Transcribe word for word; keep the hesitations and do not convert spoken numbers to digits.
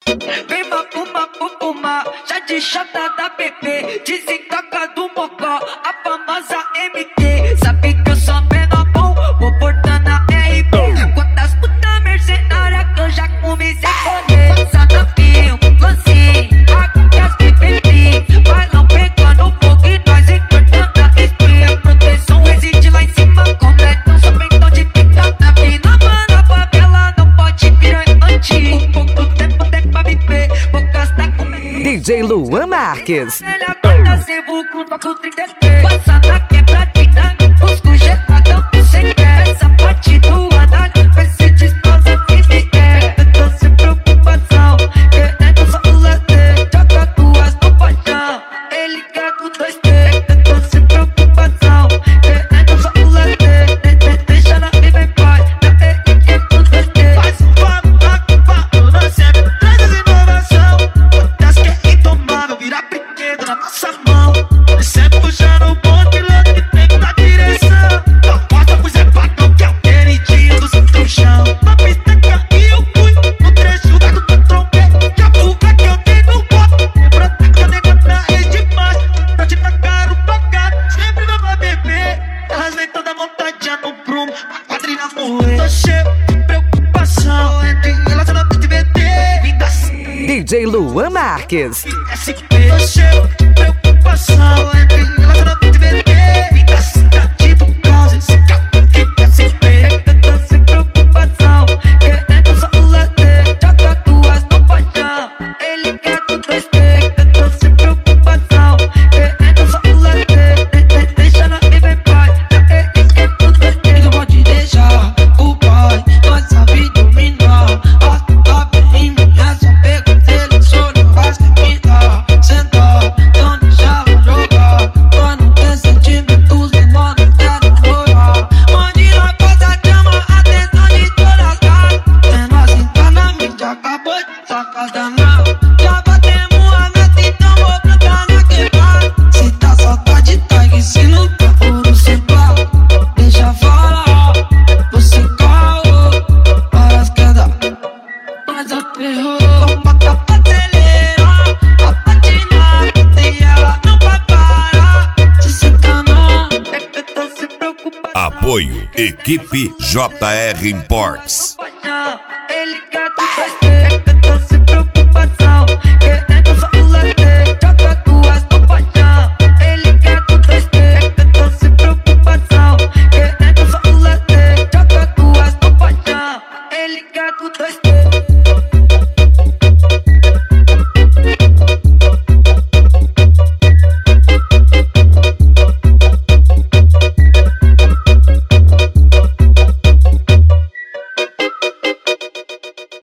Vem mapuma, pupuma, já de chata da bebê, desentoca do mocó, a famosa M T. Sabe que eu sou menor bom, vou portar na R B. Quantas puta mercenária que eu já comi sem poder. Só no fio, lancinho, agulhas que bebi. Vai não pegando fogo e nós encortando a espinha. Proteção reside lá em cima, completão, só pentão de pinta. Na fina, mano, a favela não pode virar antigo. Um pouco tempo tem pra viver, vou gastar com D J Luan Marques. Ela corta sebo com toco trinta e três. Passa na quebradinha, busco jetadão sem pé. Essa parte do andar vai se destroça que me é. Eu tô sem preocupação, querendo só o lazer. Joga duas no paixão, ele quer com dois T. Eu tô sem preocupação, querendo só o lazer. Deixa na vida em paz, ele quer com dois T. Faz um papo, papo, papo, nós sempre traz inovação. Acontece que é intomável, virar brinquedo na nossa mão. E sempre puxando o ponto e louco que tem na direção. Então mostra pro Zé Patrão que é o queridinho do seu chão. Na pista que eu fui, no trecho da do trompete. Que a fuga que eu dei no voto, lembrando que eu dei na rede demais. Pra te tacar o pagado, sempre não vai beber. Elas vêm toda montadinha no prumo, a quadrilha moer. Tô cheio de preocupação, entre relacionamento e V T. Vinda assim, D J Luan Marques. S P. Tô cheio de preocupação, entre relacionamento e V T. Vinda assim, tipo causa, esse carro que S P. Eu tô sem preocupação, querendo só o lazer. Joga duas no paixão, ele quer com dois T. Eu tô sem preocupação, querendo só o lazer. Deixa na vida em paz, ele quer com dois T. Não pode deixar o pai, nós sabe dominar. A bem em mim é só pegar, seleciona, faz que dá. Sentar, não deixa ela jogar. Quando tem sentimentos, menor não quero chorar. Onde nós passa chama a atenção de todas as casas. É nós entrar na mídia, acabou de sacar danado. Já batemos a meta, então vou plantar na quebrada. Se tá só tá de tag, se não tá puro sem placa. Deixa falar, você caô, para as quedas, mas aperrou. Bota pra acelerar, a patinar, e ela não vai parar. Se senta não, Eu tô sem preocupação. Apoio Equipe J R Imports.